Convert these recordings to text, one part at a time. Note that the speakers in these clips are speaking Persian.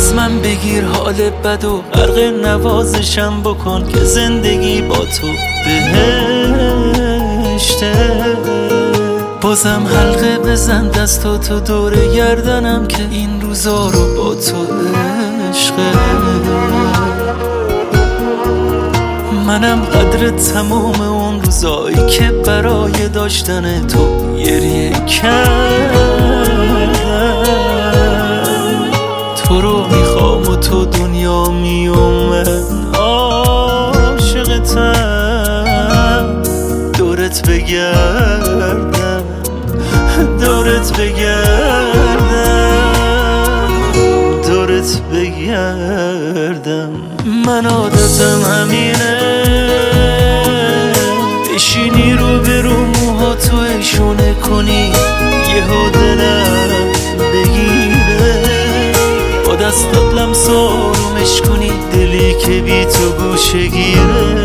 از من بگیر حال بد و غرق نوازشم بکن که زندگی با تو بهشته. بازم حلقه بزن دست تو دور گردنم که این روزا رو با تو عشقه. منم قدر تمام اون روزایی که برای داشتن تو گریه کردم. تو رو میخوام و تو دنیا میومد عاشقتم. دورت بگردم دورت بگردم دورت بگردم. من عادتم همینه بشینی رو به رو موها تو اشونه کنی یهو دلم بگیره. با دستات لمس آرومش کنی دلی که بی تو گوشه گیره.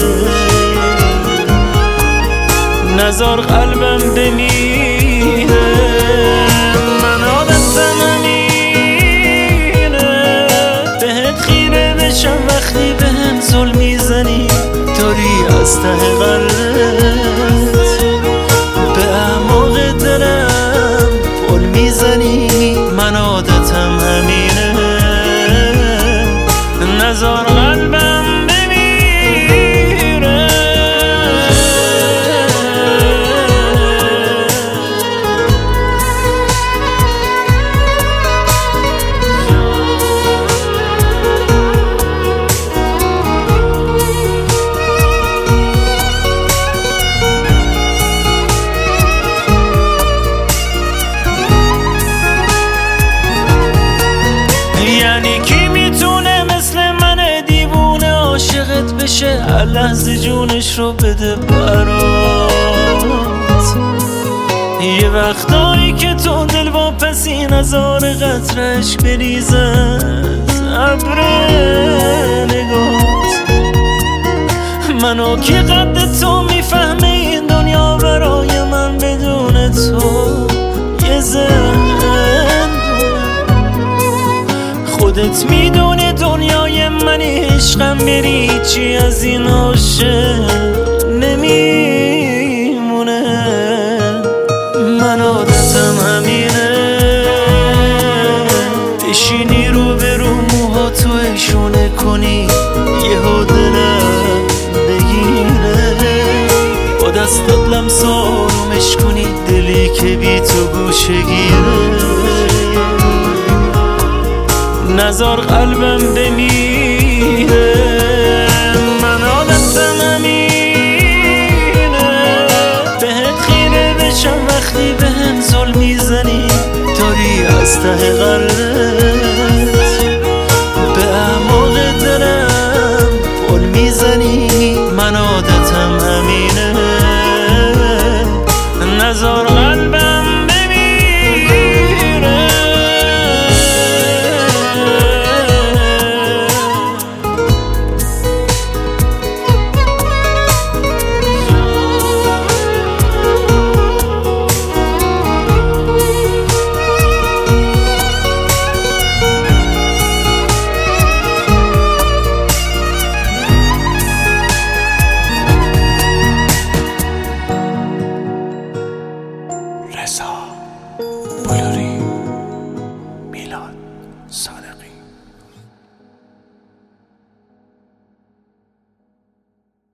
نزار قلبم بمیره. من عادتم همینه بهت خیره بشم وقتی بهم ظلم میزنی. داری از ته قلبت به اعماق دلم پل میزنی. من عادتم همینه نزار قلبم بمیره. یعنی کی میتونه مثل من دیوونه عاشقت بشه لحظه جونش رو بده برات. یه وقتایی که تو دل واپسی نزار قطرش بریزد ابر نگات. منو که قد تو میفهمه این دنیا برای من بدون تو یه خودت میدونی دنیای من عشقم بری چی از این عاشق نمیمونه. من عادتم همینه بشینی رو به رو موها تو اشونه کنی یهو دلم بگیره. با دستات لمس آرومش کنی دلی که بی تو گوشه گیره. نزار قلبم بمیره. من عادتم همینه بهت خیره بشم وقتی بهم ظلم میزنی. داری از ته قلبت به اعماق دلم پل میزنی. من عادتم همینه نزار قلبم رضا بلوری میلاد.